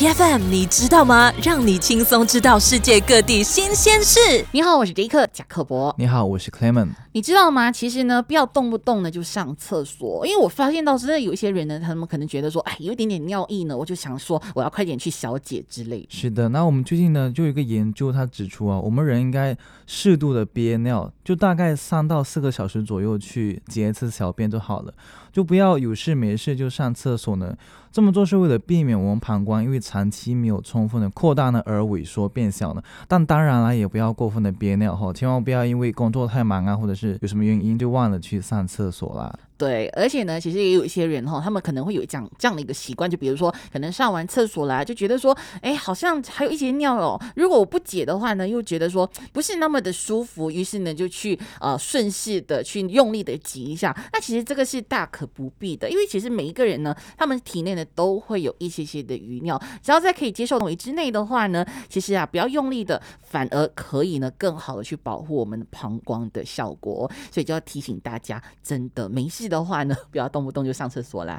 ETFM 你知道吗？让你轻松知道世界各地新鲜事。 你好，我是杰克贾克伯。 你好，我是 Clement。 你知道吗？其实呢，不要动不动的就上厕所，因为我发现到真的有一些人呢，他们可能觉得说，哎，有一点点尿意呢，我就想说我要快点去小解之类的。 是的，那我们最近呢就有一个研究，它指出啊，我们人应该适度的憋尿，就大概3到4个小时左右去解一次小便就好了，就不要有事没事就上厕所呢。这么做是为了避免我们膀胱因为长期没有充分的扩大呢而萎缩变小呢。但当然啦，也不要过分的憋尿哈，千万不要因为工作太忙啊，或者是有什么原因就忘了去上厕所啦。 对，而且呢，其实也有一些人他们可能会有这样的一个习惯，就比如说，可能上完厕所啦，就觉得说，哎，好像还有一些尿哦。如果我不解的话呢，又觉得说不是那么的舒服，于是呢就去顺势的去用力的挤一下。那其实这个是大可不必的，因为其实每一个人呢，他们体内呢都会有一些的余尿，只要在可以接受范围之内的话呢，其实不要用力的，反而可以呢更好的去保护我们的膀胱的效果。所以就要提醒大家，真的没事的话呢，不要动不动就上厕所啦。